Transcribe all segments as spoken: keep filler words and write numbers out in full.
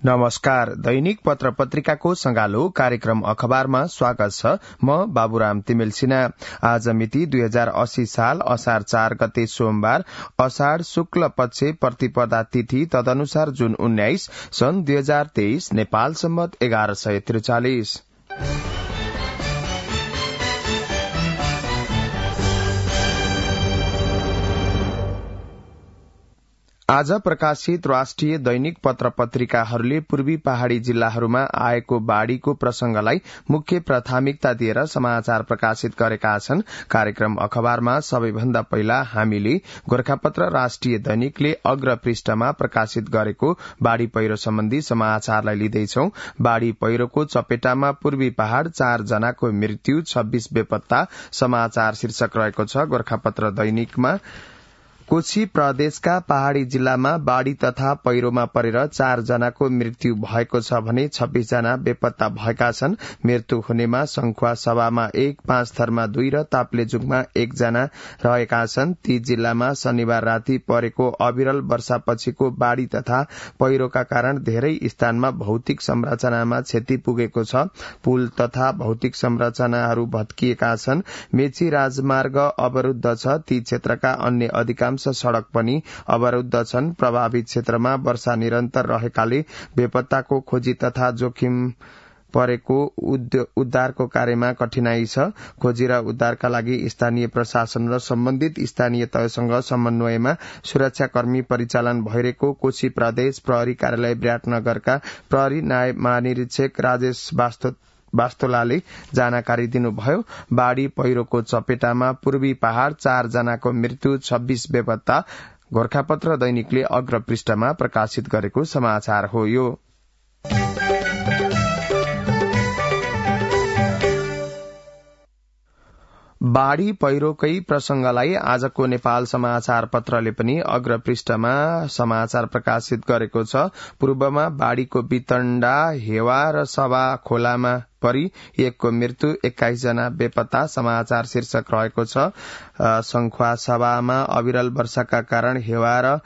नमस्कार। दैनिक पत्र पत्रिकाको संगालो कार्यक्रम अखबारमा स्वागत छ। म बाबुराम तिमिल सिन्हा। आज मिति दुई हजार अस्सी साल असार चार गते सोमबार, असाढ़ शुक्ल पक्ष प्रतिपदा तिथि तदनुसार जुन उन्नाइस सन् दुई हजार तेइस, नेपाल सम्मत एघार सय त्रिचालिस। आज प्रकाशित राष्ट्रिय दैनिक पत्र पत्रिकाहरूले पूर्वी पहाड़ी जिल्लाहरूमा आएको बाढ़ीको प्रसंगलाई मुख्य प्राथमिकता दिएर समाचार प्रकाशित गरेका छन्। कार्यक्रम अखबारमा सबैभन्दा पहिला हामीले गोरखापत्र राष्ट्रिय दैनिकले अग्र पृष्ठमा प्रकाशित गरेको बाढ़ी पहिरो सम्बन्धी समाचारलाई लिँदैछौ। बाढ़ी पहिरोको चपेटामा पूर्वी पहाड़, चार जनाको मृत्यु, छब्बीस बेपत्ता समाचार शीर्षक रहेको छ। गोरखापत्र दैनिकमा कोशी प्रदेशका पहाड़ी जिल्लामा बाढ़ी तथा पहिरोमा परेर चार जनाको मृत्यु भएको छ भने छब्बीस जना बेपत्ता भएका छन्। मृत्यु हुनेमा संखुवा सभामा एक, पाँच थरमा दुई र ताप्लेजुङमा एकजना रहेका छन्। ती जिल्लामा शनिबार राति परेको अविरल वर्षापछिको बाढ़ी तथा पहिरोका कारण धेरै स्थानमा भौतिक संरचनामा क्षति पुगेको छ। पुल तथा भौतिक संरचनाहरू भत्किएका छन्। मेची राजमार्ग अवरूद्ध छ। ती क्षेत्रका अन्य अधिकांश सड़क पनि अवरूद्ध छन्। प्रभावित क्षेत्रमा वर्षा निरन्तर रहेकाले बेपत्ताको खोजी तथा जोखिम परेको उद्धारको कार्यमा कठिनाई छ। खोजी र उद्धारका लागि स्थानीय प्रशासन र सम्बन्धित स्थानीय तहसँग समन्वयमा सुरक्षाकर्मी परिचालन भइरहेको कोशी प्रदेश प्रहरी कार्यालय विराटनगरका प्रहरी नायब महानिरीक्षक राजेश वास्तव वास्तोलाले जानकारी दिनुभयो। बाढ़ी पहिरोको चपेटामा पूर्वी पहाड़, चार जनाको मृत्यु, छब्बीस बेपत्ता गोरखापत्र दैनिकले अग्र पृष्ठमा प्रकाशित गरेको समाचार हो। यो बाढ़ी पहिरोकै प्रसंगलाई आजको नेपाल समाचार पत्रले पनि अग्र पृष्ठमा समाचार प्रकाशित गरेको छ। पूर्वमा बाढ़ीको वितण्डा, हेवा र सभा खोलामा परि एकको मृत्यु, एक्काइस जना बेपत्ता समाचार शीर्षक रहेको छ। संखुवा सभामा अविरल वर्षाका कारण हेवा र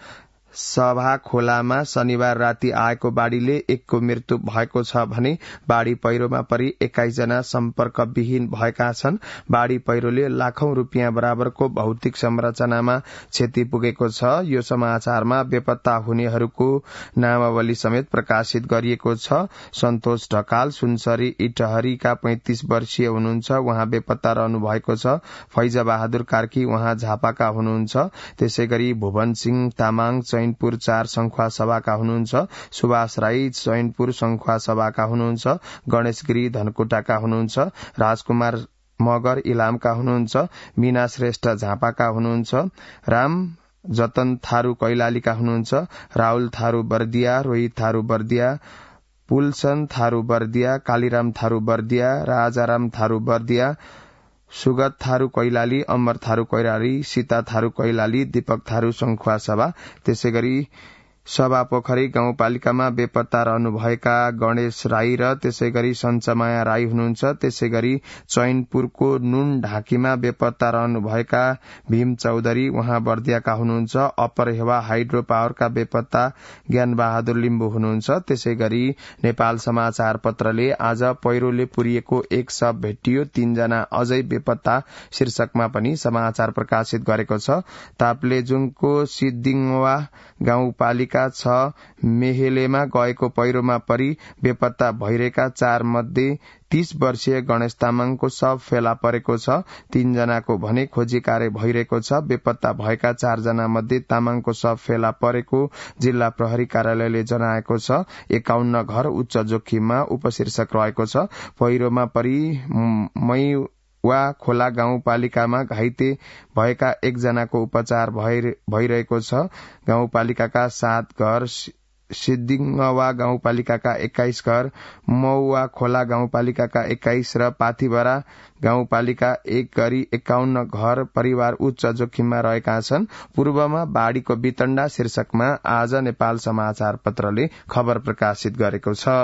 सभा खोलामा शनिबार राति आएको बाढ़ीले एकको मृत्यु भएको छ भने बाढ़ी पहिरोमा परि एक्काइस जना सम्पर्कविहीन भएका छन्। बाढ़ी पहिरोले लाखौं रूपियाँ बराबरको भौतिक संरचनामा क्षति पुगेको छ। यो समाचारमा बेपत्ता हुनेहरूको नामावली समेत प्रकाशित गरिएको छ। सन्तोष ढकाल सुनसरी इटहरीका पैंतीस वर्षीय हुनुहुन्छ, उहाँ बेपत्ता रहनु भएको छ। फैजा बहादुर कार्की उहाँ झापाका हुनुहुन्छ। त्यसै गरी भुवन सिंह तामाङ चैनपुर चार संखुवा सभाका हुनुहुन्छ। सुभाष राई चैनपुर संखुवा सभाका हुनुहुन्छ। गणेश गिरी धनकुटाका हुनुहुन्छ। राजकुमार मगर इलामका हुनुहुन्छ। मीना श्रेष्ठ झापाका हुनुहुन्छ। राम जतन थारू कैलालीका हुनुहुन्छ। राहुल थारू बर्दिया, रोहित थारू बर्दिया, पुलसन थारू बर्दिया, कालीराम थारू बर्दिया, राजाराम थारू बर्दिया, सुगत थारू कैलाली, अमर थारू कैलाली, सीता थारू कैलाली, दीपक थारू संखुवा सभा। त्यसै गरी सभा पोखरी गाउँपालिकामा बेपत्ता रहनुभएका गणेश राई र त्यसै गरी सञ्चमाया राई हुनुहुन्छ। त्यसै गरी चैनपुरको नुन ढाकीमा बेपत्ता रहनुभएका भीम चौधरी उहाँ बर्दियाका हुनुहुन्छ। अप्पर हेवा हाइड्रो पावरका बेपत्ता ज्ञान बहादुर लिम्बू हुनुहुन्छ। त्यसै गरी नेपाल समाचार पत्रले आज पहिरोले पुरिएको एक शव भेटियो, तीनजना अझै बेपत्ता शीर्षकमा पनि समाचार प्रकाशित गरेको छ। ताप्लेजुङको सिद्दिङवा गाउँपालिका छ मेहेलेमा गएको पहिरोमा परि बेपत्ता भइरहेका चार मध्ये तीस वर्षीय गणेश तामाङको शव फेला परेको छ। तीनजनाको भने खोजी कार्य भइरहेको छ। बेपत्ता भएका चारजना मध्ये तामाङको शव फेला परेको जिल्ला प्रहरी कार्यालयले जनाएको छ। एकाउन्न घर उच्च जोखिममा उपशीर्षक रहेको छ। पहिरोमा परि मै वा खोला गाउँपालिकामा घाइते भएका एकजनाको उपचार भइरहेको छ। गाउँपालिकाका सात घर, सिद्दिङवा गाउँपालिकाका एक्काइस घर, मौवा खोला गाउँपालिकाका एक्काइस र पाथिभरा गाउँपालिका एक गरी एकाउन्न घर परिवार उच्च जोखिममा रहेका छन्। पूर्वमा बाढ़ीको वितण्डा शीर्षकमा आज नेपाल समाचार पत्रले खबर प्रकाशित गरेको छ।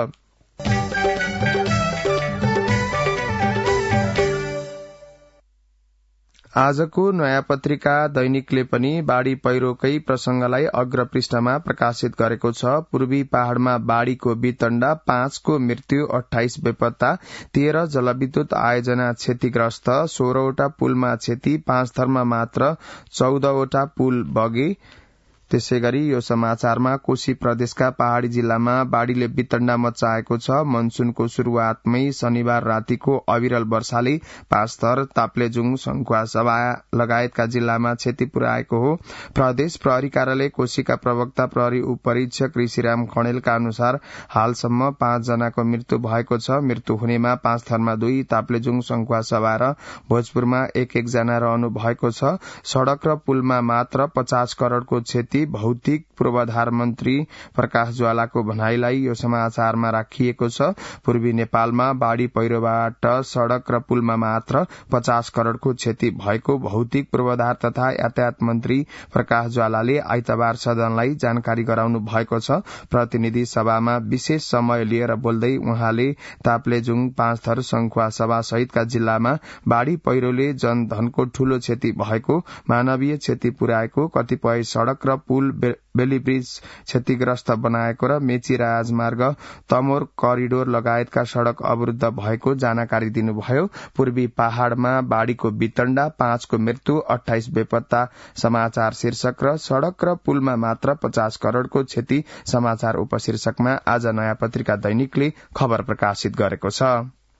आजको नयाँ पत्रिका दैनिकले पनि बाढ़ी पहिरोकै प्रसंगलाई अग्र पृष्ठमा प्रकाशित गरेको छ। पूर्वी पहाड़मा बाढ़ीको वितण्डा, पाँचको मृत्यु, अठाइस बेपत्ता, तेह्र जलविद्युत आयोजना क्षतिग्रस्त, सोह्रवटा पुलमा क्षति, पाँच थरमा मात्र चौधवटा पुल बगे। त्यसै गरी यो समाचारमा कोशी प्रदेशका पहाड़ी जिल्लामा बाढ़ीले वितण्डा मचाएको छ। मनसूनको शुरूआतमै शनिबार रातिको अविरल वर्षाले पाँचथर, ताप्लेजुङ, सङ्खुवासभा लगायतका जिल्लामा क्षति पुर्याएको हो। प्रदेश प्रहरी कार्यालय कोशीका प्रवक्ता प्रहरी उपरीक्षक ऋषिराम खणेलका अनुसार हालसम्म पाँच जनाको मृत्यु भएको छ। मृत्यु हुनेमा पाँच थरमा दुई, ताप्लेजुङ, सङ्खुवासभा र भोजपुरमा एक एक जना रहनु भएको छ। सड़क र पुलमा मात्र पचास करोड़को क्षति। भौतिक पूर्वाधार मन्त्री प्रकाश ज्वालाको भनाईलाई यो समाचारमा राखिएको छ। पूर्वी नेपालमा बाढ़ी पहिरोबाट सड़क र पुलमा मात्र पचास करोड़को क्षति भएको भौतिक पूर्वाधार तथा यातायात मन्त्री प्रकाश ज्वालाले आइतबार सदनलाई जानकारी गराउनु भएको छ। प्रतिनिधि सभामा विशेष समय लिएर बोल्दै उहाँले ताप्लेजुङ, पाँचथर, सङ्खुवासभा सहितका जिल्लामा बाढ़ी पहिरोले जनधनको ठूलो क्षति भएको, मानवीय क्षति पुर्याएको, कतिपय सड़क र पुल, बेली ब्रिज क्षतिग्रस्त बनाएको र मेची राजमार्ग, तमोर करिडोर लगायतका सड़क अवरूद्ध भएको जानकारी दिनुभयो। पूर्वी पहाड़मा बाढ़ीको वितण्डा, पाँचको मृत्यु, अठाइस बेपत्ता समाचार शीर्षक र सड़क र पुलमा मात्र पचास करोड़को क्षति समाचार उपशीर्षकमा आज नयाँ पत्रिका दैनिकले खबर प्रकाशित गरेको छ।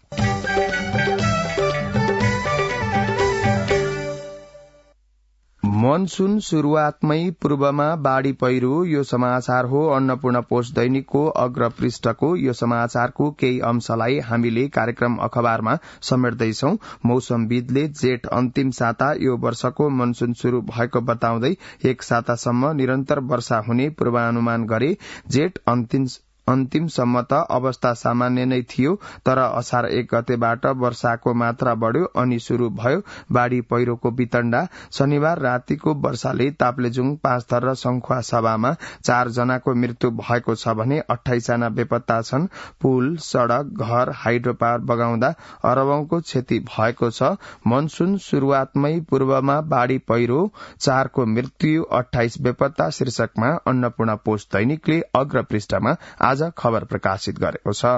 मनसून शुरूआतमै पूर्वमा बाढ़ी पहिरो, यो समाचार हो अन्नपूर्ण पोस्ट दैनिकको अग्र पृष्ठको। यो समाचारको केही अंशलाई हामीले कार्यक्रम अखबारमा समेट्दैछौ। मौसमविदले जेठ अन्तिम साता यो वर्षको मनसून शुरू भएको बताउँदै एक सातासम्म निरन्तर वर्षा हुने पूर्वानुमान गरे। जेठ अन्तिम अन्तिमसम्म त अवस्था सामान्य नै थियो, तर असार एक गतेबाट वर्षाको मात्रा बढ्यो अनि शुरू भयो बाढ़ी पहिरोको वितण्डा। शनिबार रातिको वर्षाले ताप्लेजुङ, पाँचथर र सङ्खुवासभामा चार जनाको मृत्यु भएको छ भने अठाइस जना बेपत्ता छन्। पुल, सड़क, घर, हाइड्रो पावर बगाउँदा अरबौंको क्षति भएको छ। मनसून शुरूआतमै पूर्वमा बाढ़ी पहिरो, चारको मृत्यु, अठाइस बेपत्ता शीर्षकमा अन्नपूर्ण पोस्ट दैनिकले अग्र पृष्ठमा आज खबर प्रकाशित गरेको छ।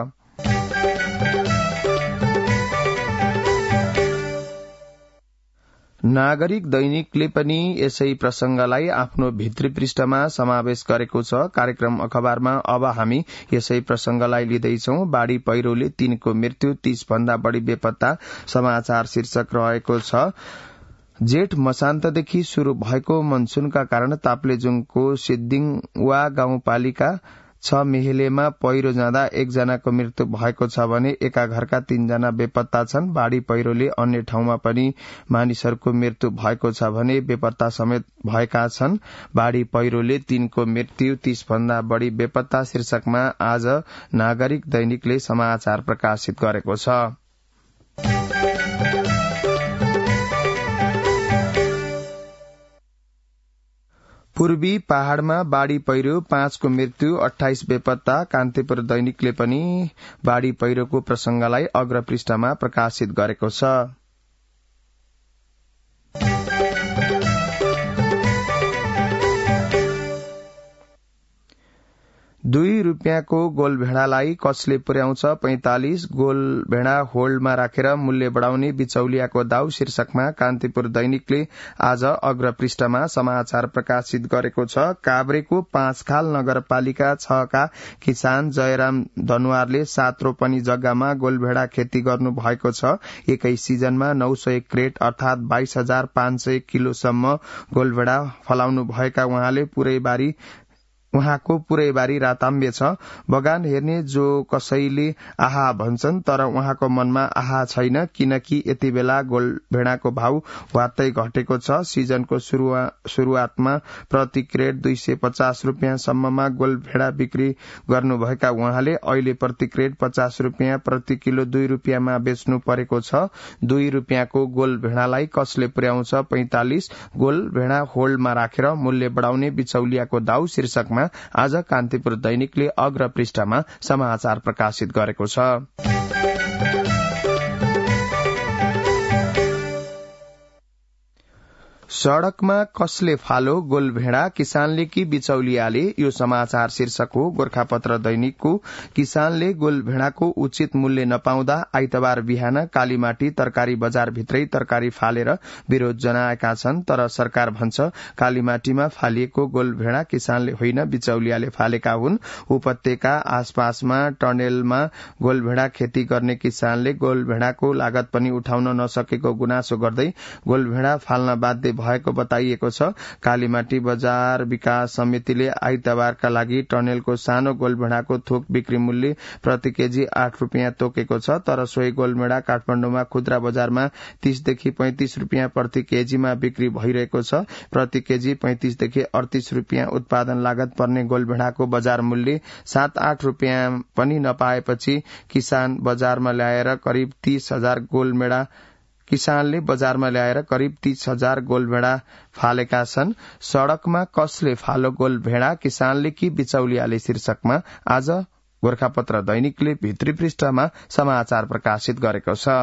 नागरिक दैनिकले पनि यसै प्रसंगलाई आफ्नो भित्री पृष्ठमा समावेश गरेको छ। कार्यक्रम अखबारमा अब हामी यसै प्रसंगलाई लिँदैछौ। बाढ़ी पहिरोले तीनको मृत्यु, तीस भन्दा बढ़ी बेपत्ता समाचार शीर्षक रहेको छ। जेठ मसान्तदेखि शुरू भएको मनसूनका कारण ताप्लेजुङको सिद्धिङवा गाउँपालिका छ मेहेलेमा पहिरो जाँदा एकजनाको मृत्यु भएको छ भने एका घरका तीनजना बेपत्ता छन्। बाढ़ी पहिरोले अन्य ठाउँमा पनि मानिसहरूको मृत्यु भएको छ भने बेपत्ता समेत भएका छन्। बाढ़ी पहिरोले तीनको मृत्यु, तीस भन्दा बढ़ी बेपत्ता शीर्षकमा आज नागरिक दैनिकले समाचार प्रकाशित गरेको छ। पूर्वी पहाड़मा बाढ़ी पहिरो, पाँचको मृत्यु, अठाइस बेपत्ता। कान्तिपुर दैनिकले पनि बाढ़ी पहिरोको प्रसंगलाई अग्र पृष्ठमा प्रकाशित गरेको छ। दुई रुपियाँको गोलभेडालाई कसले पुर्याउँछ पैंतालिस, गोलभेडा होल्डमा राखेर मूल्य बढ़ाउने बिचौलियाको दाउ शीर्षकमा कान्तिपुर दैनिकले आज अग्र पृष्ठमा समाचार प्रकाशित गरेको छ। काभ्रेको पाँचखाल नगरपालिका छ का किसान जयराम दनुवारले सात रोपनी जग्गामा गोलभेडा खेती गर्नु भएको छ। एकै सिजनमा नौ सय क्रेट अर्थात बाइस हजार पाँच सय किलोसम्म गोलभेडा फलाउनु भएका उहाँले पुरै बारी उहाँको पुरै बारी राताम्य छ। बगान हेर्ने जो कसैले आहा भन्छन्, तर उहाँको मनमा आहा छैन, किनकि यति बेला गोलभेडाको भाव वात्तै घटेको छ। सिजनको शुरूआतमा प्रति क्रेट दुई सय पचास रुपियाँ सम्ममा गोलभेडा बिक्री गर्नुभएका उहाँले अहिले प्रति क्रेट पचास रुपियाँ, प्रति किलो दुई रुपियाँमा बेच्नु परेको छ। दुई रुपियाँको गोलभेडालाई कसले पुर्याउँछ पैंतालिस, गोलभेडा होल्डमा राखेर मूल्य बढ़ाउने बिचौलियाको दाउ शीर्षकमा आज कान्तिपुर दैनिकले अग्र पृष्ठमा समाचार प्रकाशित गरेको छ। सड़कमा कसले फालो गोलभेडा किसानले कि बिचौलियाले यो समाचार शीर्षक हो गोरखापत्र दैनिकको। किसानले गोलभेडाको उचित मूल्य नपाउँदा आइतबार बिहान कालीमाटी तरकारी बजार भित्रै तरकारी फालेर विरोध जनाएका छन्। तर सरकार भन्छ कालीमाटीमा फालिएको गोलभेडा किसानले होइन बिचौलियाले फालेका हुन्। उपत्यका आसपासमा टनेलमा गोलभेडा खेती गर्ने किसानले गोलभेडाको लागत पनि उठाउन नसकेको गुनासो गर्दै गोलभेडा फाल्न बाध्य भएको बताइएको छ। कालीमाटी बजार विकास समितिले आइतबारका लागि टनेलको सानो गोलभेडाको थोक बिक्री मूल्य प्रति केजी आठ रूपियाँ तोकेको छ। तर सोही गोलभेडा काठमाडौँमा खुद्रा बजारमा तीसदेखि पैंतिस रूपियाँ प्रति केजीमा बिक्री भइरहेको छ। प्रति केजी पैंतिसदेखि अडतीस रूपियाँ उत्पादन लागत पर्ने गोलभेडाको बजार मूल्य सात आठ रूपियाँ पनि नपाएपछि किसान बजारमा ल्याएर करिब तीस हजार गोलभेडा किसानले बजारमा ल्याएर करिब तीस हजार गोलभेडा फालेका छन्। सड़कमा कसले फालो गोलभेडा किसानले कि बिचौलियाले शीर्षकमा आज गोरखापत्र दैनिकले भित्री पृष्ठमा समाचार प्रकाशित गरेको छ।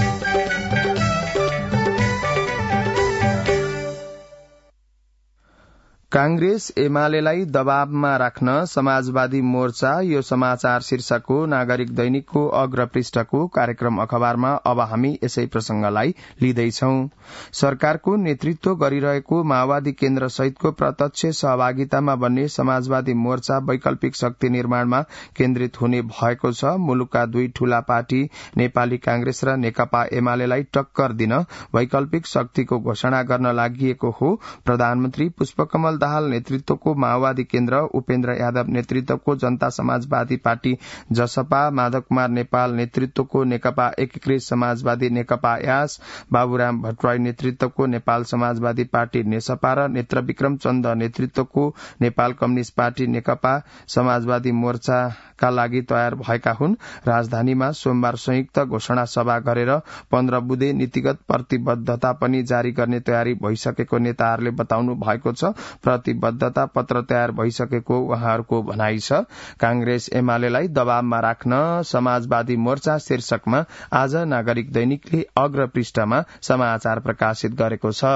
कांग्रेस एमालेलाई दबावमा राख्न समाजवादी मोर्चा यो समाचार शीर्षकको नागरिक दैनिकको अग्र पृष्ठको कार्यक्रम अखबारमा अब हामी यसै प्रसंगलाई लिँदैछौं। सरकारको नेतृत्व गरिरहेको माओवादी केन्द्र सहितको प्रत्यक्ष सहभागितामा बन्ने समाजवादी मोर्चा वैकल्पिक शक्ति निर्माणमा केन्द्रित हुने भएको छ। मुलुकका दुई ठूला पार्टी नेपाली कांग्रेस र नेकपा एमालेलाई टक्कर दिन वैकल्पिक शक्तिको घोषणा गर्न लागि हो। प्रधानमन्त्री पुष्पकमल दाहाल नेतृत्वको माओवादी केन्द्र, उपेन्द्र यादव नेतृत्वको जनता समाजवादी पार्टी जसपा, माधव कुमार नेपाल नेतृत्वको नेकपा एकीकृत समाजवादी नेकपा यास, बाबुराम भट्टराई नेतृत्वको नेपाल समाजवादी पार्टी नेसपा र नेत्र विक्रम चन्द नेतृत्वको नेपाल कम्युनिष्ट पार्टी नेकपा समाजवादी मोर्चाका लागि तयार भएका हुन्। राजधानीमा सोमबार संयुक्त घोषणा सभा गरेर पन्ध्र बुँदे नीतिगत प्रतिबद्धता पनि जारी गर्ने तयारी भइसकेको नेताहरूले बताउनु भएको छ। प्रतिबद्धता पत्र तयार भइसकेको उहाँहरूको भनाइ छ। कांग्रेस एमालेलाई दबावमा राख्न समाजवादी मोर्चा शीर्षकमा आज नागरिक दैनिकले अग्र पृष्ठमा समाचार प्रकाशित गरेको छ।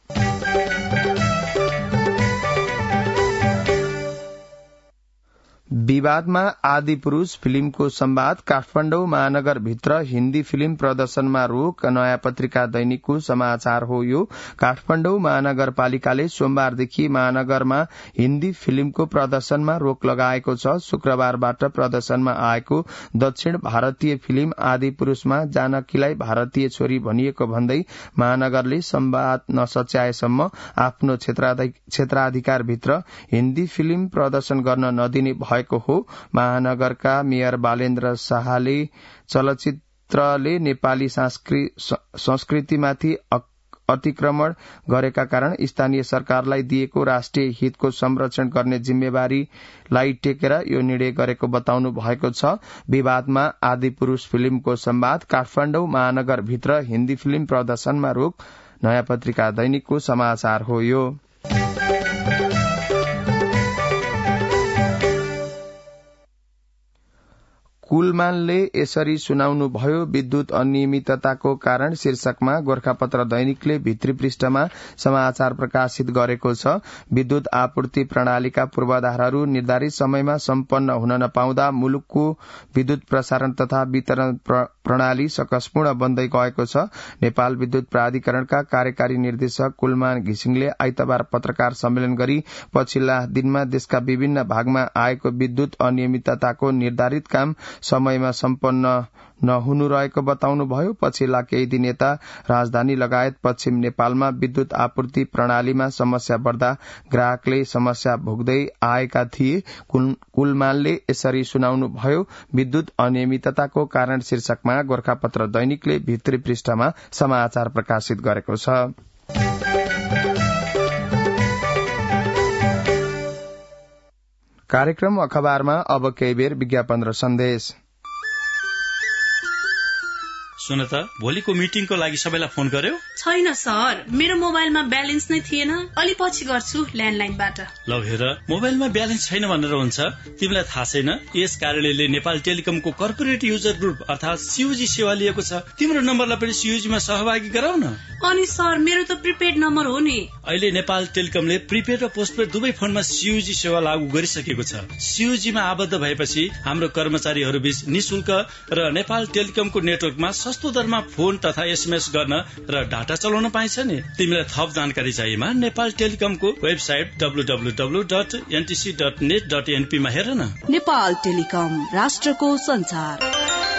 विवादमा आदि पुरूष फिल्मको संवाद, काठमाडौँ महानगरभित्र हिन्दी फिल्म प्रदर्शनमा रोक, नयाँ पत्रिका दैनिकको समाचार हो यो। काठमाडौँ महानगरपालिकाले सोमबारदेखि महानगरमा हिन्दी फिल्मको प्रदर्शनमा रोक लगाएको छ। शुक्रबारबाट प्रदर्शनमा आएको दक्षिण भारतीय फिल्म आदि पुरूषमा जानकीलाई भारतीय छोरी भनिएको भन्दै महानगरले संवाद नसच्याएसम्म आफ्नो क्षेत्राधिकारभित्र हिन्दी फिल्म प्रदर्शन गर्न नदिने भएको हो। महानगरका मेयर बालेन्द्र शाहले चलचित्रले नेपाली संस्कृतिमाथि अतिक्रमण गरेका कारण स्थानीय सरकारलाई दिएको राष्ट्रिय हितको संरक्षण गर्ने जिम्मेवारीलाई टेकेर यो निर्णय गरेको बताउनु भएको छ। विवादमा आदि पुरूष फिल्मको संवाद, काठमाडौँ महानगरभित्र हिन्दी फिल्म प्रदर्शनमा रोक, नयाँ पत्रिका दैनिकको समाचार हो यो। कुलमानले यसरी सुनाउनुभयो विद्युत अनियमितताको कारण शीर्षकमा गोरखापत्र दैनिकले भित्री पृष्ठमा समाचार प्रकाशित गरेको छ। विद्युत आपूर्ति प्रणालीका पूर्वाधारहरू निर्धारित समयमा सम्पन्न हुन नपाउँदा मुलुकको विद्युत प्रसारण तथा वितरण प्रणाली सकसपूर्ण बन्दै गएको छ। नेपाल विद्युत प्राधिकरणका कार्यकारी निर्देशक कुलमान घिसिङले आइतबार पत्रकार सम्मेलन गरी पछिल्ला दिनमा देशका विभिन्न भागमा आएको विद्युत अनियमितताको निर्धारित काम समयमा सम्पन्न नहुनु रहेको बताउनुभयो। पछिल्ला केही दिन यता राजधानी लगायत पश्चिम नेपालमा विद्युत आपूर्ति प्रणालीमा समस्या बढ्दा ग्राहकले समस्या भोग्दै आएका थिए। कुलमानले यसरी सुनाउनुभयो विद्युत अनियमितताको कारण शीर्षकमा गोरखापत्र दैनिकले भित्री पृष्ठमा समाचार प्रकाशित गरेको छ। कार्यक्रम अखबारमा अब केही बेर विज्ञापन र सन्देश। सुन त, भोलिको मिटिङको लागि सबैलाई फोन गर्यो? छैन सर, मेरो मोबाइलमा ब्यालेन्स नै थिएन, अलि पछि गर्छु ल्यान्डलाइनबाट। ल हेर, मोबाइलमा ब्यालेन्स छैन भनेर हुन्छ? तिमीलाई थाहा छैन यस कार्यालयले नेपाल टेलिकमको कर्पोरेट युजर ग्रुप अर्थात सीयूजी सेवा लिएको छ। तिम्रो नम्बरलाई पनि सीयूजीमा सहभागी गराउन। अनि सर, मेरो त प्रिपेड नम्बर हो नि। अहिले नेपाल टेलिकमले प्रिपेड र पोस्टपेड दुवै फोनमा सीयूजी सेवा लागू गरिसकेको छ। सीयूजीमा आबद्ध भएपछि हाम्रो कर्मचारीहरू बीच निशुल्क र नेपाल टेलिकमको नेटवर्कमा सस्तो दरमा फोन तथा एसएमएस गर्न र डाटा चलाउन पाइन्छ नि। तिमीलाई थप जानकारी चाहिएमा नेपाल टेलिकमको website W W W dot NTC dot net dot NP मा हेर न। नेपाल टेलिकम, राष्ट्रको संचार।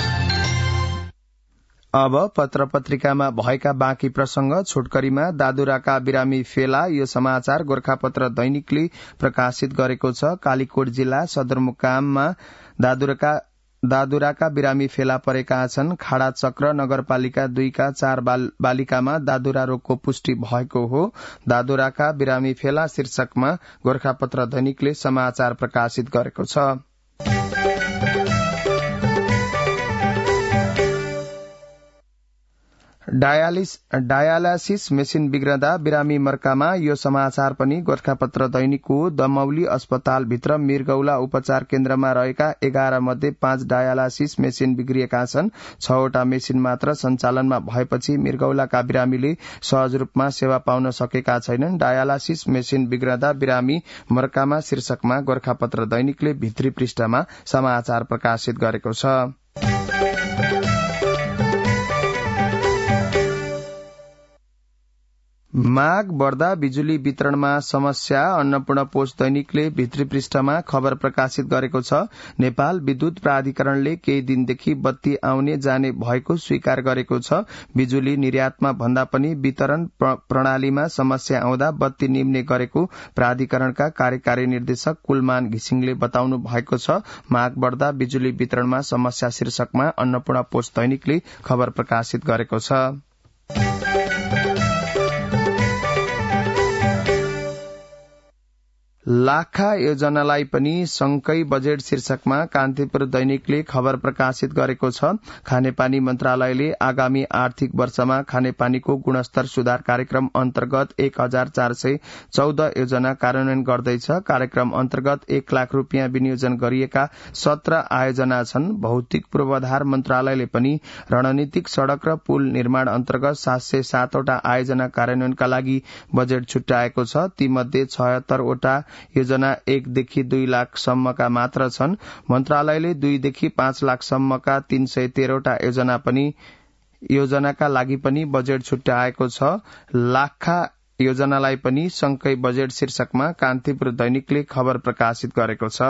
अब पत्र पत्रिकामा भएका बाँकी प्रसंग। छोटकरीमा दादुराका बिरामी फेला, यो समाचार गोरखापत्र दैनिकले प्रकाशित गरेको छ। कालीकोट जिल्ला सदरमुकाममा दादुराका दादुराका बिरामी फेला परेका छन्। खाडा चक्र नगरपालिका दुईका चार बालिकामा दादुरा रोगको पुष्टि भएको हो। दादुराका बिरामी फेला शीर्षकमा गोरखापत्र दैनिकले समाचार प्रकाशित गरेको छ। डायालिस डायालासिस मेसिन बिग्रदा बिरामी मर्कामा, यो समाचार पनि गोरखापत्र दैनिकको। दमौली अस्पतालभित्र मिर्गौला उपचार केन्द्रमा रहेका एघार मध्ये पाँच डायालासिस मेसिन बिग्रिएका छन्। छवटा मेसिन मात्र सञ्चालनमा भएपछि मिर्गौलाका बिरामीले सहज रूपमा सेवा पाउन सकेका छैनन्। डायालासिस मेसिन बिग्रदा बिरामी मर्कामा शीर्षकमा गोरखापत्र दैनिकले भित्री पृष्ठमा समाचार प्रकाशित गरेको छ। माग बढ्दा बिजुली वितरणमा समस्या, अन्नपूर्ण पोस्ट दैनिकले भित्री पृष्ठमा खबर प्रकाशित गरेको छ। नेपाल विद्युत प्राधिकरणले केही दिनदेखि बत्ती आउने जाने भएको स्वीकार गरेको छ। बिजुली निर्यातमा भन्दा पनि वितरण प्रणालीमा समस्या आउँदा बत्ती निम्ने गरेको प्राधिकरणका कार्यकारी निर्देशक कुलमान घिसिङले बताउनु भएको छ। माग बढ्दा बिजुली वितरणमा समस्या शीर्षकमा अन्नपूर्ण पोस्ट दैनिकले खबर प्रकाशित गरेको छ। लाखा योजनालाई पनि संकै बजेट शीर्षकमा कान्तिपुर दैनिकले खबर प्रकाशित गरेको छ। खानेपानी मन्त्रालयले आगामी आर्थिक वर्षमा खानेपानीको गुणस्तर सुधार कार्यक्रम अन्तर्गत एक हजार चार सय चौध योजना कार्यान्वयन गर्दैछ। कार्यक्रम अन्तर्गत एक लाख रूपियाँ विनियोजन गरिएका सत्र आयोजना छन्। भौतिक पूर्वाधार मन्त्रालयले पनि रणनीतिक सड़क र पुल निर्माण अन्तर्गत सात सय सातवटा आयोजना कार्यान्वयनका लागि बजेट छुट्याएको छ। तीमध्ये छयत्तरवटा योजना एकदेखि दुई लाख सम्मका मात्र छन्। मन्त्रालयले दुईदेखि पाँच लाख सम्मका तीन सय तेह्रवटा योजना पनि योजनाका लागि पनि बजेट छुट्याएको छ। लाखा योजनालाई पनि संकै बजेट शीर्षकमा कान्तिपुर दैनिकले खबर प्रकाशित गरेको छ।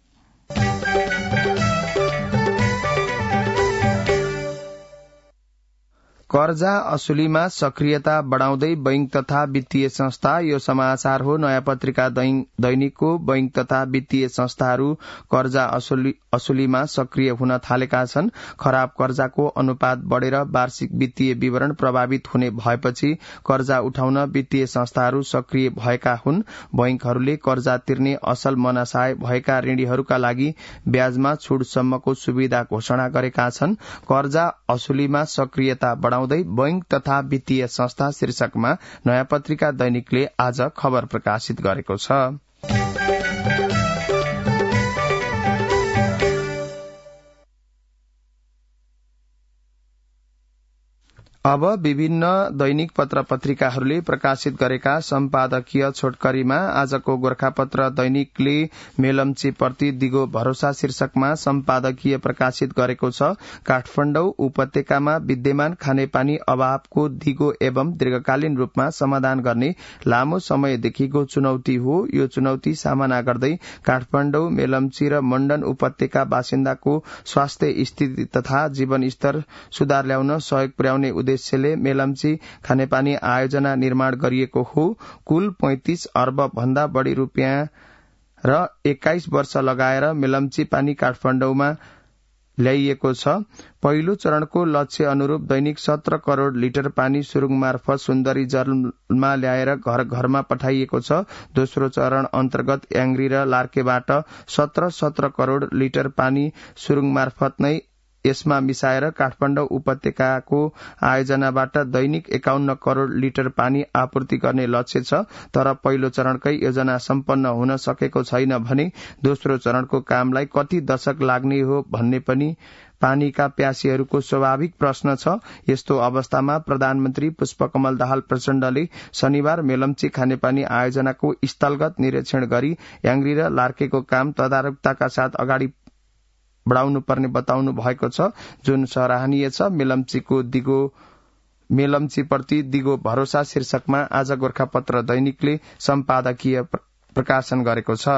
कर्जा असुलीमा सक्रियता बढ़ाउँदै बैंक तथा वित्तीय संस्था, यो समाचार हो नयाँ पत्रिका दैनिकको। बैंक तथा वित्तीय संस्थाहरू कर्जा असुली असुलीमा सक्रिय हुन थालेका छन्। खराब कर्जाको अनुपात बढ़ेर वार्षिक वित्तीय विवरण प्रभावित हुने भएपछि कर्जा उठाउन वित्तीय संस्थाहरू सक्रिय भएका हुन्। बैंकहरूले कर्जा तिर्ने असल मनसाय भएका ऋणीहरूका लागि ब्याजमा छुटसम्मको सुविधा घोषणा गरेका छन्। कर्जा असुलीमा सक्रियता बढ़ाउँदै बैंक तथा वित्तीय संस्था शीर्षकमा नयाँ पत्रिका दैनिकले आज खबर प्रकाशित गरेको छ। अब विभिन्न दैनिक पत्र पत्रिकाहरूले प्रकाशित गरेका सम्पादकीय छोटकरीमा आजको गोरखापत्र दैनिकले मेलम्ची प्रति दिगो भरोसा शीर्षकमा सम्पादकीय प्रकाशित गरेको छ। काठमाडौँ उपत्यकामा विद्यमान खानेपानी अभावको दिगो एवं दीर्घकालीन रूपमा समाधान गर्ने लामो समयदेखिको चुनौती हो। यो चुनौती सामना गर्दै काठमाडौँ, मेलम्ची र मण्डन उपत्यका बासिन्दाको स्वास्थ्य स्थिति तथा जीवनस्तर सुधार ल्याउन सहयोग पुर्याउने उद्देश्यले मेलम्ची खानेपानी आयोजना निर्माण गरिएको हो। कुल पैंतीस अर्ब भन्दा बढ़ी रूपियाँ र एक्काइस वर्ष लगाएर मेलम्ची पानी काठमाडौँमा ल्याइएको छ। पहिलो चरणको लक्ष्य अनुरूप दैनिक सत्र करोड़ लिटर पानी सुरुङ मार्फत सुन्दरी जलमा ल्याएर घर घरमा पठाइएको छ। दोस्रो चरण अन्तर्गत याङ्ग्री र लार्केबाट सत्र सत्र करोड़ लिटर पानी सुरुङ मार्फत नै यसमा मिसाएर काठमाडौँ उपत्यकाको आयोजनाबाट दैनिक एकाउन्न करोड़ लिटर पानी आपूर्ति गर्ने लक्ष्य छ, तर पहिलो चरणकै योजना सम्पन्न हुन सकेको छैन भने दोस्रो चरणको कामलाई कति दशक लाग्ने हो भन्ने पनि पानीका प्यासीहरूको स्वाभाविक प्रश्न छ। यस्तो अवस्थामा प्रधानमन्त्री पुष्पकमल दाहाल प्रचण्डले शनिबार मेलम्ची खानेपानी आयोजनाको स्थलगत निरीक्षण गरी याङ्ग्री र लार्केको काम तदारुकताका साथ अगाडि बढ़ाउनु पर्ने बताउनु भएको छ, जुन सराहनीय छ। मेलम्चीको दिगो मेलम्चीप्रति दिगो भरोसा शीर्षकमा आज गोर्खापत्र दैनिकले सम्पादकीय प्रकाशन गरेको छ।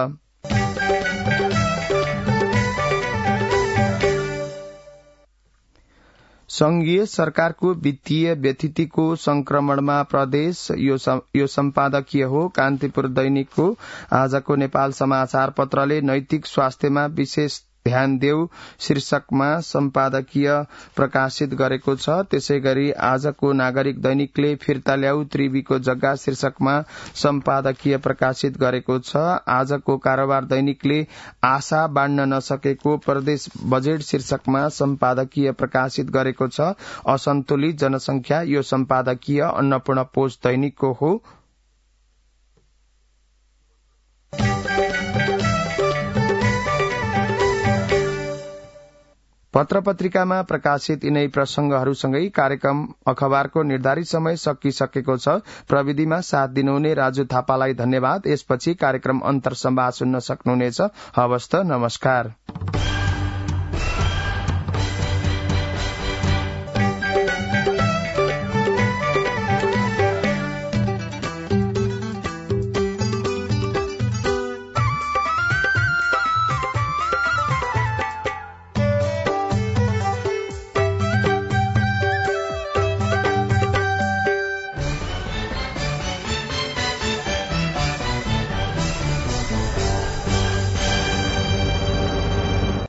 संघीय सरकारको वित्तीय व्यथितिको संक्रमणमा प्रदेश यो, यो सम्पादकीय हो। कान्तिपुर दैनिकको आजको नेपाल समाचार पत्रले नैतिक स्वास्थ्यमा विशेष ध्यान देऊ शीर्षकमा सम्पादकीय प्रकाशित गरेको छ। त्यसै गरी आजको नागरिक दैनिकले फिर्ता ल्याऊ त्रिवीको जग्गा शीर्षकमा सम्पादकीय प्रकाशित गरेको छ। आजको कारोबार दैनिकले आशा बाँड्न नसकेको प्रदेश बजेट शीर्षकमा सम्पादकीय प्रकाशित गरेको छ। असन्तुलित जनसंख्या यो सम्पादकीय अन्नपूर्ण पोस्ट दैनिकको हो। पत्र पत्रिकामा प्रकाशित यिनै प्रसंगहरूसँगै कार्यक्रम अखबारको निर्धारित समय सकिसकेको छ। प्रविधिमा साथ दिनुहुने राजु थापालाई धन्यवाद। यसपछि कार्यक्रम अन्तर संवाद सुन्न सक्नुहुनेछ। हवस् त, नमस्कार।